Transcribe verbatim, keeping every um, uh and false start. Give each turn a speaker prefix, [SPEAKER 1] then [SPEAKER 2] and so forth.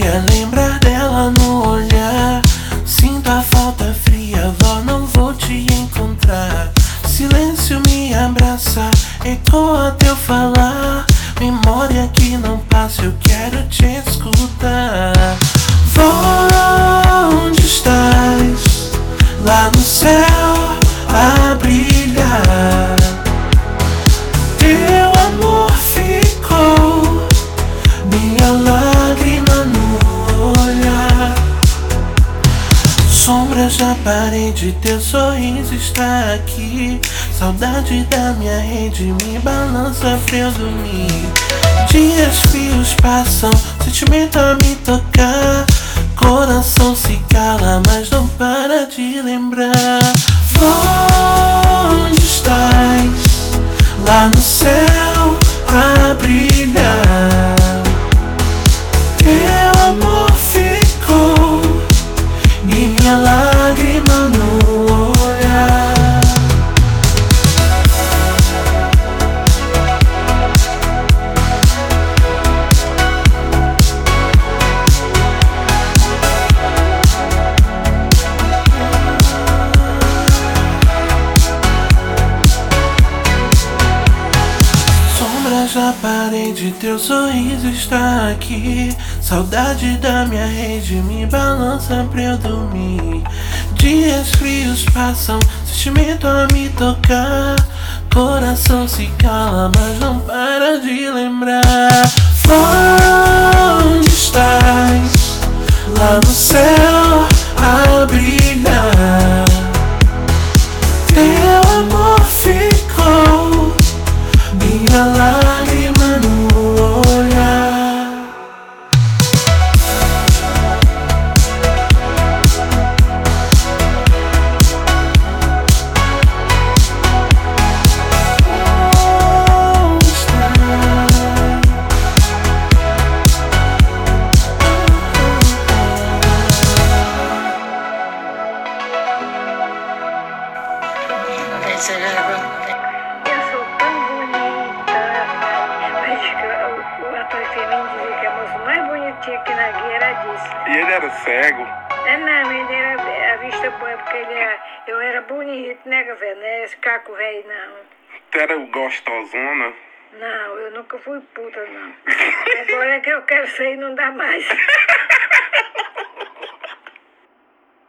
[SPEAKER 1] dia lembrar dela no olhar. Sinto a falta fria, vó, não vou te encontrar. Silêncio me abraça, ecoa teu falar. Memória que não passa, eu quero te escutar. Vó, onde estás? Lá no céu a brilhar. Teu amor ficou, minha lágrima no olhar. Sombras na parede, teu sorriso está aqui. Saudade da minha rede me balança pra eu dormir. Dias frios passam, sentimento a me tocar. Coração se cala, mas não para de lembrar. Vó, onde estás? Lá no céu a brilhar. Teu amor ficou, minha lágrima no olhar. Na parede, teu sorriso está aqui. Saudade da minha rede me balança pra eu dormir. Dias frios passam, sentimento a me tocar. Coração se cala, mas não para de lembrar. Vó, onde estás? Lá no céu a brilhar. Teu amor ficou, minha lágrima no olhar. Onde estás?
[SPEAKER 2] Eu sou tão bonita. Mas o, o ator Firmino dizia que a moça mais bonitinha que na guia era disso.
[SPEAKER 3] E ele era cego?
[SPEAKER 2] É, não, ele era a vista boa, porque ele era, eu era bonito, né, velho? Não era esse caco velho, não.
[SPEAKER 3] Tu era gostosona?
[SPEAKER 2] Não, eu nunca fui puta, não. Agora é que eu quero ser e não dá mais.